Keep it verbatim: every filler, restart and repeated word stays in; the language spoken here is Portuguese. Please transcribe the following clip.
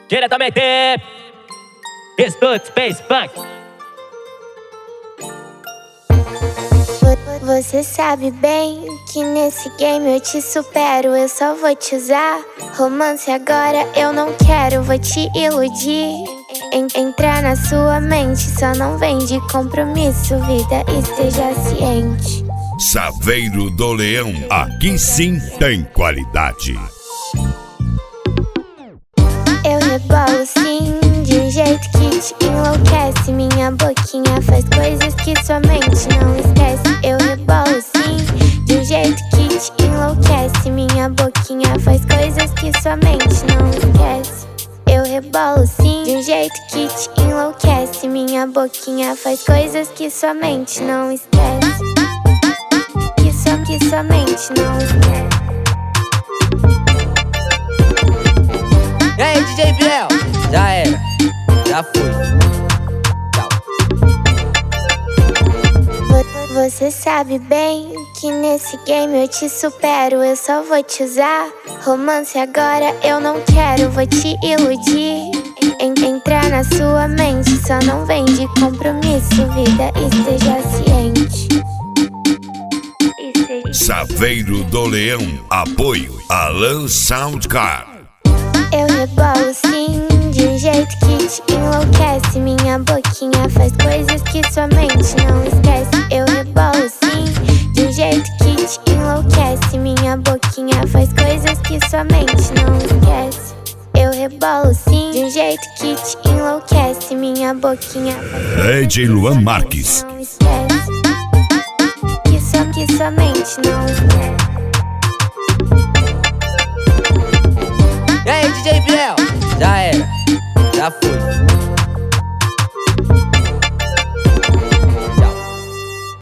Diretamente Studio Space Funk. Você sabe bem que nesse game eu te supero. Eu só vou te usar. Romance agora eu não quero, vou te iludir. En entrar na sua mente, só não vem de compromisso, vida, esteja ciente. Saveiro do Leão, aqui sim tem qualidade. Eu rebolo sim, de um jeito que te enlouquece. Minha boquinha faz coisas que sua mente não esquece. Eu rebolo sim, de um jeito que te enlouquece. Minha boquinha faz coisas que sua mente não esquece. Eu rebolo sim, de um jeito que te enlouquece. Minha boquinha faz coisas que sua mente não esquece. Que só que sua mente não esquece. E aí, D J Biel? Já era, já foi. Tchau. Você sabe bem que nesse game eu te supero. Eu só vou te usar. Romance agora eu não quero, vou te iludir. En entrar na sua mente, só não vem de compromisso, vida, esteja ciente. Saveiro do Leão, apoio Alan Soundcard. Eu rebolo sim, de um jeito que te enlouquece. Minha boquinha faz coisas que sua mente não esquece. Eu rebolo sim, de um jeito que te enlouquece. Minha boquinha faz coisas que sua mente não esquece. Eu rebolo sim, de um jeito que te enlouquece. Minha boquinha faz D J Luan Marques. não esquece. Que só que sua mente não esquece. E aí, D J Biel? Já era, já foi.